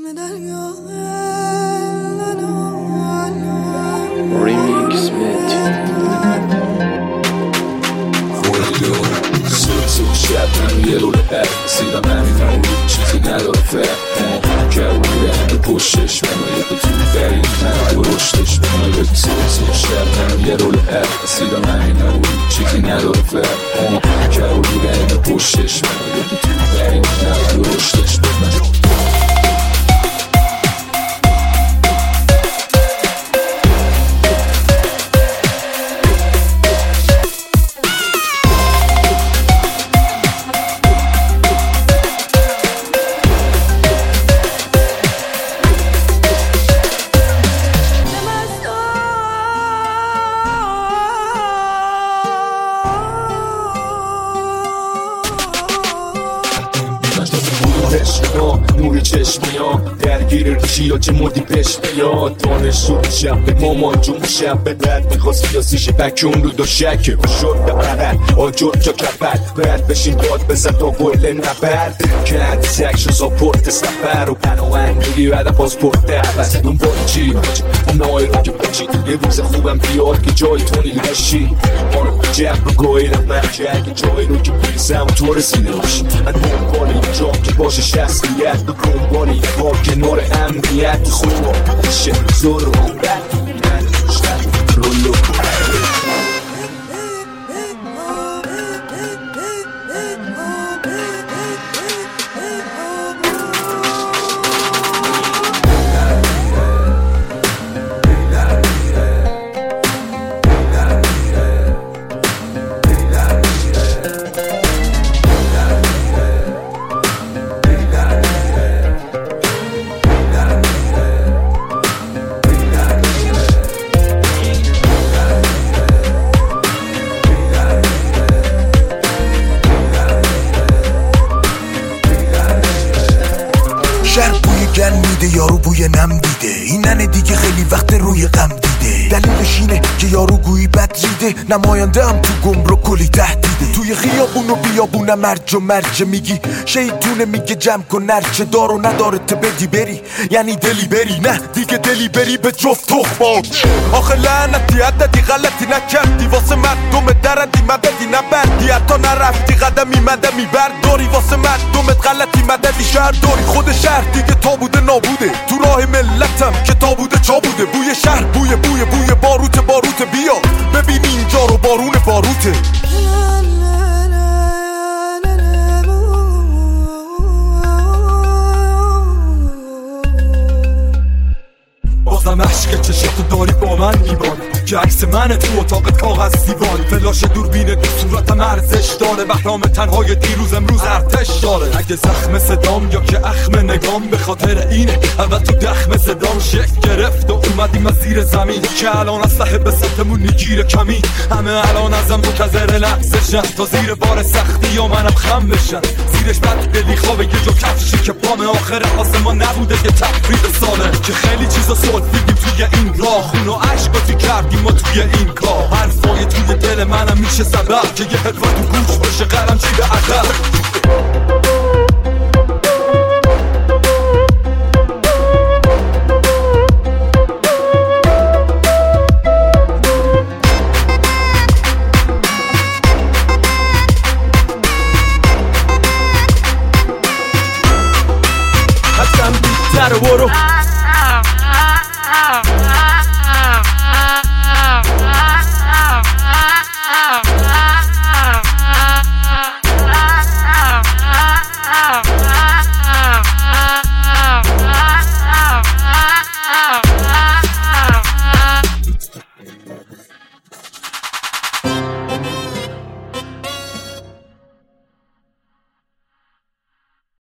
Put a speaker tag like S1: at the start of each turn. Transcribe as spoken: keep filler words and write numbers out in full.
S1: Remix mit شب یه رو لب سیدم همین اون چیزی نداره فرق که اون میرم پشتش منو یه تو بریم من درشتش منو یه سیدم شب یه رو لب سیدم همین اون چیزی نداره فرق که اون میرم پشتش منو یه تو بریم من درشتش منو نور چشمیام درگیر ریشی یا چه مردی پش بیاد دانش رو شب به مامان جون شب به درد میخواست بیاسیش بکون رو دو شک شد به عرد آجور جا کپد باید بشین داد بزن تا گل نبرد کرد سکش و ساپورت سفر و پناهنگ میگی بعد پاسپورت دعوت دنبال چی اونای رو که بچی یه روز خوبم بیاد که جای تونی لشی ما رو جب رو گویلم مرکه که جای رو که بیرسم و تو رسیده باشی من دنبال این جام که باشه شخصیت دنبال این کار کنار امنیت خوب میشه زور و خوبت رولو
S2: گل میده یارو بوی نم دیده اینن دیگه خیلی وقت روی غم دیده دلیلش اینه که یارو گویی بد ریده نماینده هم تو گمرک کلی تهدیده توی خیابون و بیابونم مرج و مرج میگی شیطونه میگه جمع کن نرچه دار و نداره ته بدی بری یعنی دلی بری نه دیگه دلی بری به جفت تخمات آخه لعنتی عددی غلطی نکردی واسه مردم درندی مددی نبردی حتی نرفتی قدمی مدمی برداری واسه مردمت غلطی مددی شهر داری خود شهر دیگه تا بوده نابوده تو راه ملتم که تا بوده چا بوده بوی شهر بوی بوی بوی باروت باروت بیا ببین اینجا رو بارون باروته بازم عشق چشاتو داری با من میباری که عکس من تو اتاق کاغذ دیواری فلاش دوربین دو صورتم ارزش داره بهرام تنهای دیروز امروز ارتش داره اگه زخم صدام یا که اخم نگام به خاطر اینه اول تو دخم صدام شکل گرفت و اومدیم از زیر زمین که الان از صاحب سمتمون نگیر کمی همه الان ازم منتظر لحظشن تا زیر بار سختی یا منم خم بشن زیرش بد دلی خوابه یه جو کفشی که پام آخر آسمان نبوده که تفریب ساله که خیلی چیزا سول دیدیم توی این راه خون و عشقاتی کردیم ما توی این کار حرفای توی دل منم میشه سبب که یه حرفا تو گوش باشه قرم چی به عدد حسن بیتر برو